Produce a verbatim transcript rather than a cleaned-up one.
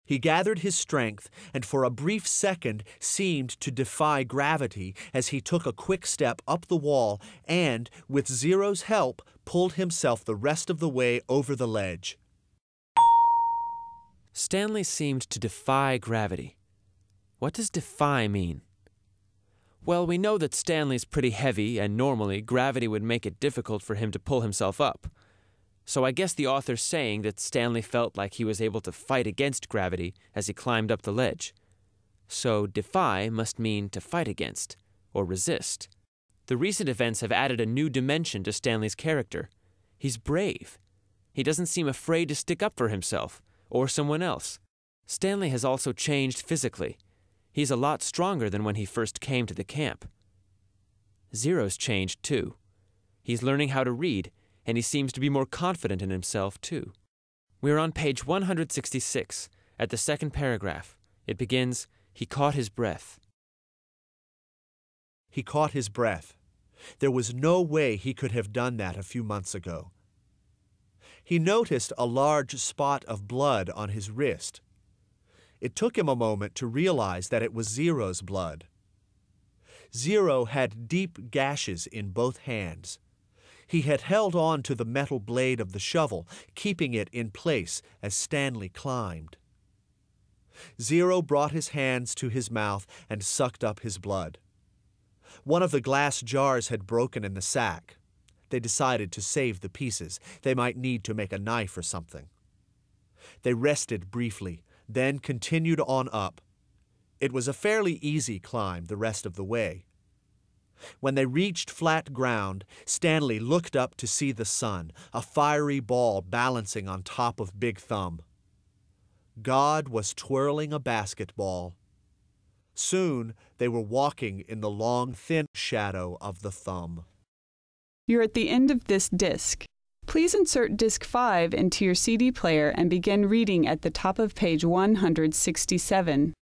He gathered his strength and for a brief second seemed to defy gravity as he took a quick step up the wall and, with Zero's help, pulled himself the rest of the way over the ledge. Stanley seemed to defy gravity. What does defy mean? Well, we know that Stanley's pretty heavy, and normally gravity would make it difficult for him to pull himself up. So I guess the author's saying that Stanley felt like he was able to fight against gravity as he climbed up the ledge. So defy must mean to fight against, or resist. The recent events have added a new dimension to Stanley's character. He's brave. He doesn't seem afraid to stick up for himself, or someone else. Stanley has also changed physically. He's a lot stronger than when he first came to the camp. Zero's changed too. He's learning how to read, and he seems to be more confident in himself too. We're on page one hundred sixty-six, at the second paragraph. It begins, "He caught his breath." He caught his breath. There was no way he could have done that a few months ago. He noticed a large spot of blood on his wrist. It took him a moment to realize that it was Zero's blood. Zero had deep gashes in both hands. He had held on to the metal blade of the shovel, keeping it in place as Stanley climbed. Zero brought his hands to his mouth and sucked up his blood. One of the glass jars had broken in the sack. They decided to save the pieces. They might need to make a knife or something. They rested briefly, then continued on up. It was a fairly easy climb the rest of the way. When they reached flat ground, Stanley looked up to see the sun, a fiery ball balancing on top of Big Thumb. God was twirling a basketball. Soon they were walking in the long, thin shadow of the thumb. You're at the end of this disc. Please insert disc five into your C D player and begin reading at the top of page one hundred sixty-seven.